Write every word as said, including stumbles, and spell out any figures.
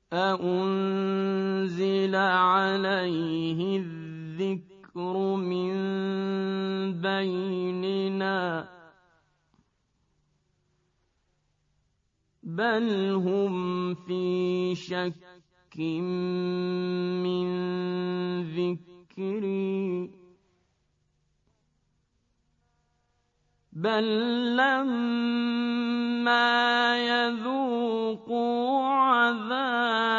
أأنزل عليه الذكر من بيننا بل هم في شك من ذكري بل لما يذوقوا عذابي